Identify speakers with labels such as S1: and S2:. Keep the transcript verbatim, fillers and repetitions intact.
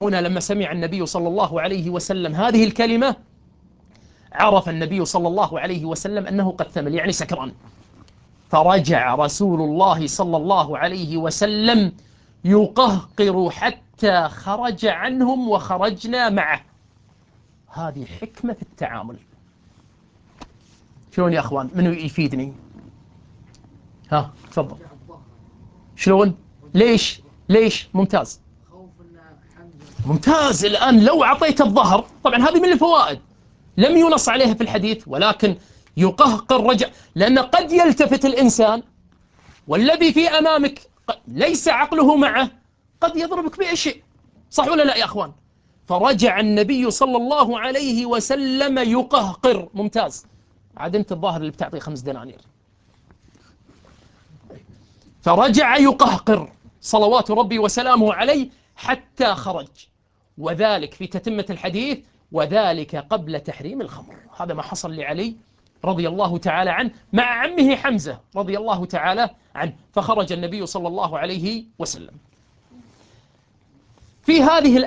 S1: هنا لما سمع النبي صلى الله عليه وسلم هذه الكلمة عرف النبي صلى الله عليه وسلم أنه قد ثمل، يعني سكران. فرجع رسول الله صلى الله عليه وسلم يقهقر حتى خرج عنهم وخرجنا معه. هذه حكمة في التعامل. شلون يا أخوان؟ منو يفيدني؟ ها تفضل. شلون؟ ليش؟ ليش؟ ممتاز ممتاز. الآن لو أعطيت الظهر، طبعا هذه من الفوائد لم ينص عليها في الحديث، ولكن يقهقر رجع، لأن قد يلتفت الإنسان والذي في أمامك ليس عقله معه، قد يضربك بأي شيء، صح ولا لا يا أخوان؟ فرجع النبي صلى الله عليه وسلم يقهقر. ممتاز. عاد أنت الظاهر اللي بتعطي خمس دنانير. فرجع يقهقر صلوات ربي وسلامه عليه حتى خرج، وذلك في تتمة الحديث وذلك قبل تحريم الخمر. هذا ما حصل لعلي رضي الله تعالى عنه مع عمه حمزة رضي الله تعالى عنه. فخرج النبي صلى الله عليه وسلم في هذه